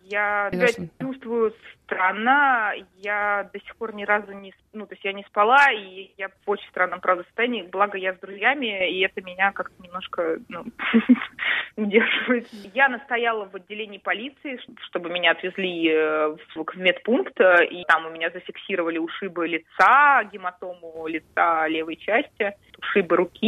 Я себя чувствую странно, я до сих пор ни разу я не спала, и я в очень странном, правда, состоянии, благо я с друзьями, и это меня как-то немножко, удерживает. Я настояла в отделении полиции, чтобы меня отвезли в медпункт, и там у меня зафиксировали ушибы лица, гематому лица левой части, ушибы руки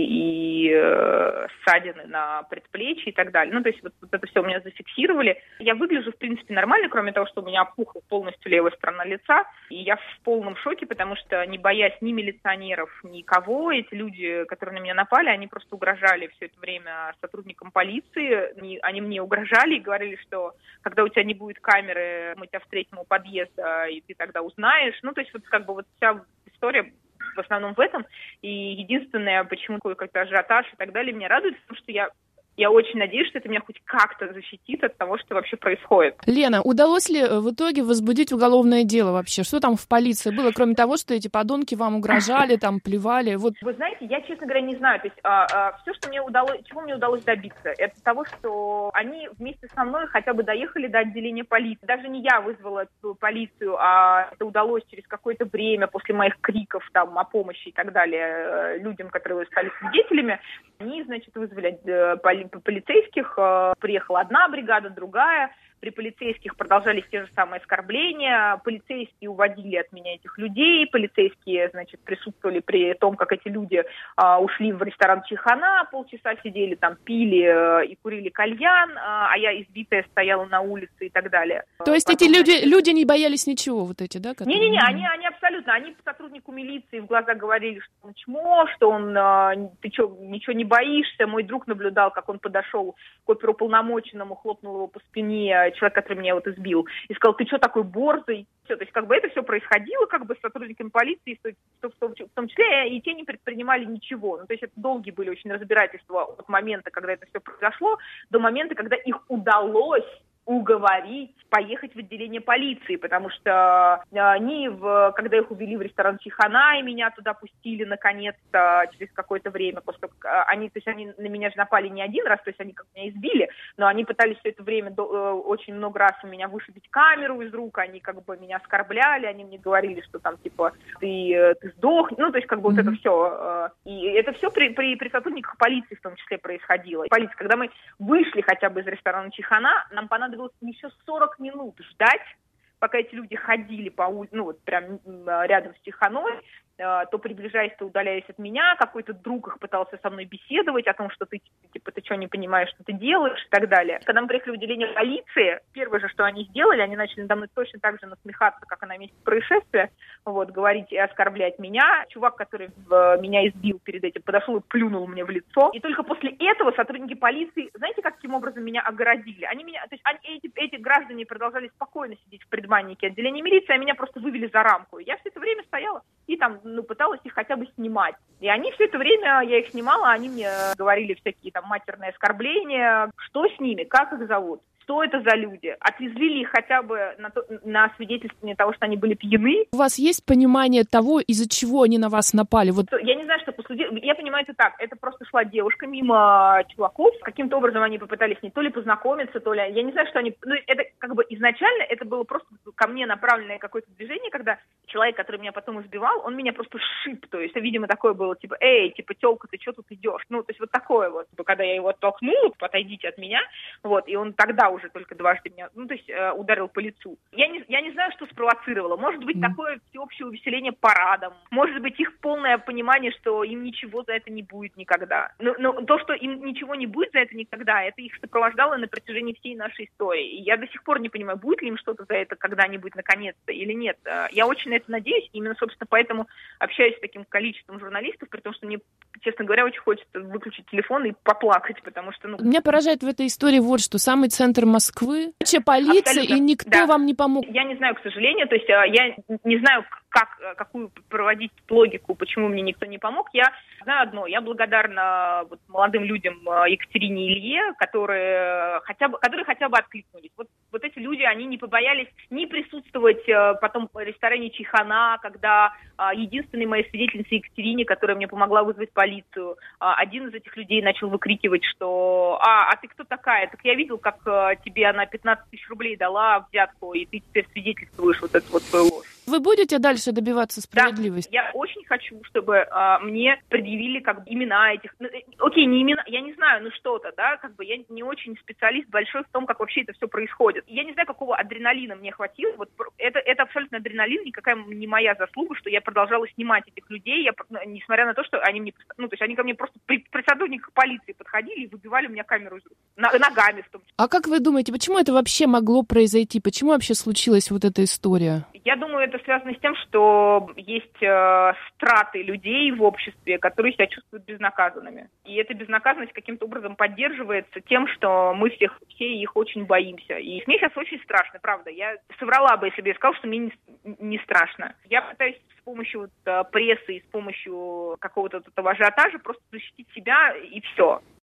и ссадины на предплечье и так далее. То есть вот это все у меня зафиксировали. Я выгляжу, в принципе, нормально, кроме того, что у меня опухла полностью левая сторона лица. И я в полном шоке, потому что, не боясь ни милиционеров, никого, эти люди, которые на меня напали, они просто угрожали все это время сотрудникам полиции. Они мне угрожали и говорили, что когда у тебя не будет камеры, мы тебя встретим у подъезда, и ты тогда узнаешь. То есть вся история в основном в этом. И единственное, почему какой-то ажиотаж и так далее, меня радует, потому что я очень надеюсь, что это меня хоть как-то защитит от того, что вообще происходит. Лена, удалось ли в итоге возбудить уголовное дело вообще? Что там в полиции было, кроме того, что эти подонки вам угрожали, там, плевали? Вот. Вы знаете, я, честно говоря, не знаю. То есть все, чего мне удалось добиться, это того, что они вместе со мной хотя бы доехали до отделения полиции. Даже не я вызвала эту полицию, а это удалось через какое-то время после моих криков там о помощи и так далее людям, которые стали свидетелями. Они, вызвали полицейских, приехала одна бригада, другая. При полицейских продолжались те же самые оскорбления, полицейские уводили от меня этих людей, полицейские, присутствовали при том, как эти люди ушли в ресторан «Чайхана», полчаса сидели там, пили и курили кальян, а я избитая стояла на улице и так далее. То есть эти люди не боялись ничего, вот эти, да? Которые... Не, они абсолютно, они сотруднику милиции в глаза говорили, что он чмо, что ты что, ничего не боишься, мой друг наблюдал, как он подошел к оперуполномоченному, хлопнул его по спине, человек, который меня избил, и сказал, ты что такой борзый? Все, то есть это все происходило с сотрудниками полиции, в том числе, и те не предпринимали ничего. То есть это долгие были очень разбирательства от момента, когда это все произошло, до момента, когда их удалось уговорить поехать в отделение полиции, потому что когда их увели в ресторан «Чайхана» и меня туда пустили наконец-то через какое-то время, после того, как они на меня же напали не один раз, то есть они меня избили, но они пытались все это время очень много раз у меня вышибить камеру из рук, они меня оскорбляли, они мне говорили, что там ты сдохнешь, то есть вот это все. И это все при сотрудниках полиции в том числе происходило. Полиция, когда мы вышли хотя бы из ресторана «Чайхана», нам понадобилось еще 40 минут ждать, пока эти люди ходили по улице, прям рядом с Чайханой, то приближаясь, то удаляясь от меня, какой-то друг их пытался со мной беседовать о том, что ты что не понимаешь, что ты делаешь и так далее. Когда мы приехали в отделение полиции, первое же, что они сделали, они начали надо мной точно так же насмехаться, как и на месте происшествия, говорить и оскорблять меня. Чувак, который меня избил перед этим, подошел и плюнул мне в лицо. И только после этого сотрудники полиции, знаете, каким образом меня огородили? Эти граждане продолжали спокойно сидеть в предбаннике отделения милиции, а меня просто вывели за рамку. Я все это время стояла и там, пыталась их хотя бы снимать. И они все это время, я их снимала, они мне говорили всякие там матерные оскорбления. Что с ними? Как их зовут? Что это за люди? Отвезли ли их хотя бы на свидетельствование того, что они были пьяны? У вас есть понимание того, из-за чего они на вас напали? Я не знаю, что я понимаю это так. Это просто шла девушка мимо чуваков. Каким-то образом они попытались не то ли познакомиться, то ли... Я не знаю, что они... это изначально это было просто ко мне направленное какое-то движение, когда человек, который меня потом избивал, он меня просто сшиб. То есть, видимо, такое было, эй, тёлка, ты что тут идешь? То есть такое когда я его оттолкнула, отойдите от меня, и он тогда уже только дважды меня, ударил по лицу. Я не знаю, что спровоцировало. Может быть, такое всеобщее увеселение парадом. Может быть, их полное понимание, что им ничего за это не будет никогда. Но то, что им ничего не будет за это никогда, это их сопровождало на протяжении всей нашей истории. И я до сих пор не понимаю, будет ли им что-то за это когда-нибудь наконец-то или нет. Я очень на это надеюсь. Именно, собственно, поэтому общаюсь с таким количеством журналистов, при том, что мне, честно говоря, очень хочется выключить телефон и поплакать, потому что... Меня поражает в этой истории что самый центр Москвы, полиция, абсолютно, и никто вам не помог. Я не знаю, к сожалению, то есть я не знаю, какую проводить логику, почему мне никто не помог. Я знаю одно, я благодарна молодым людям Екатерине и Илье, которые хотя бы откликнулись. Вот эти люди, они не побоялись ни присутствовать потом в ресторане «Чайхана», когда единственной моей свидетельнице Екатерине, которая мне помогла вызвать полицию. Один из этих людей начал выкрикивать, что «А ты кто такая? Так я видел, как тебе она 15 тысяч рублей дала взятку, и ты теперь свидетельствуешь вот эту вот свою ложь». Вы будете дальше добиваться справедливости? Да, я очень хочу, чтобы мне предъявили как бы имена этих... Окей, не имена, я не знаю, ну что-то, да, как бы я не очень специалист большой в том, как вообще это все происходит. Я не знаю, какого адреналина мне хватило. Вот это абсолютно адреналин, никакая не моя заслуга, что я продолжала снимать этих людей, несмотря на то, что они мне... Ну, то есть они ко мне просто при сотрудниках полиции подходили и выбивали у меня камеру из рук. Ногами в том числе. А как вы думаете, почему это вообще могло произойти? Почему вообще случилась вот эта история? Я думаю, это связано с тем, что есть страты людей в обществе, которые себя чувствуют безнаказанными. И эта безнаказанность каким-то образом поддерживается тем, что мы все их очень боимся. И мне сейчас очень страшно, правда. Я соврала бы, если бы я сказала, что мне не страшно. Я пытаюсь с помощью прессы и с помощью какого-то этого ажиотажа просто защитить себя, и все.